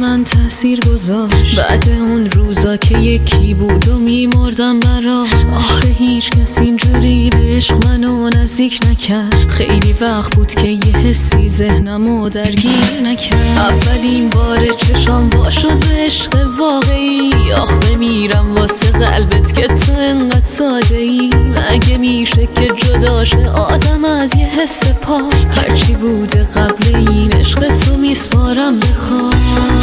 من تأثیر گذاشت. بعد اون روزا که یکی بود و میمردم برا، آخه هیچ کس اینجوری به عشق منو نزدیک نکرد. خیلی وقت بود که یه حسی ذهنمو درگیر نکرد. اولین بار چشام وا شد به عشق واقعی. آخ بمیرم واسه قلبت که تو انقدر ساده ای. مگه میشه که جداشه آدم از یه حس پاک؟ هرچی بوده قبل این عشق تو میسپارم به خاک.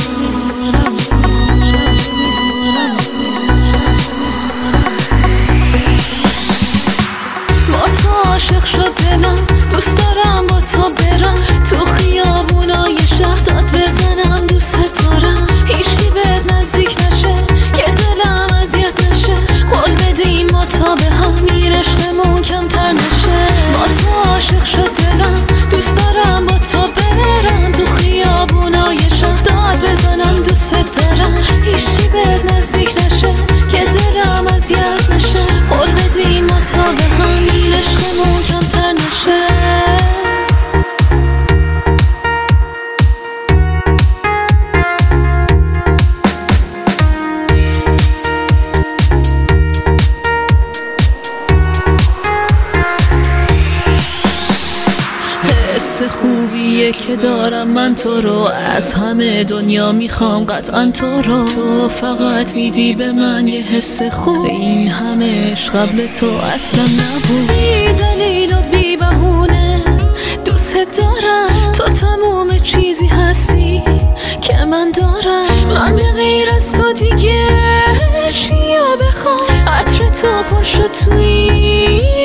با تو عاشق شد دلم، دوست دارم با تو برم تو خیابونای شهر داد بزنم دوست دارم. هیچکی بهت نزدیک نشه که دلم اذیت نشه. قول بدیم ما تا به هم این عشقمون کمتر نشه. با تو عاشق شد دلم، دوست دارم با تو برم تو خیابونای شهر داد بزنم دوست دارم. هیچکی بهت نزدیک نشه که دلم اذیت نشه. قول بدیم ما تا به هم این عشقمون کمتر نشه. حس خوبیه که دارم من تو رو، از همه دنیا میخوام قطعا تو رو. تو فقط میدی به من یه حس خوب، این همه عشق قبل تو اصلا نبود. بی دلیل و بی بهونه دوست دارم، تو تموم چیزی هستی که من دارم. من به غیر از تو دیگه چیا بخوام؟ عطر تو پر شد توی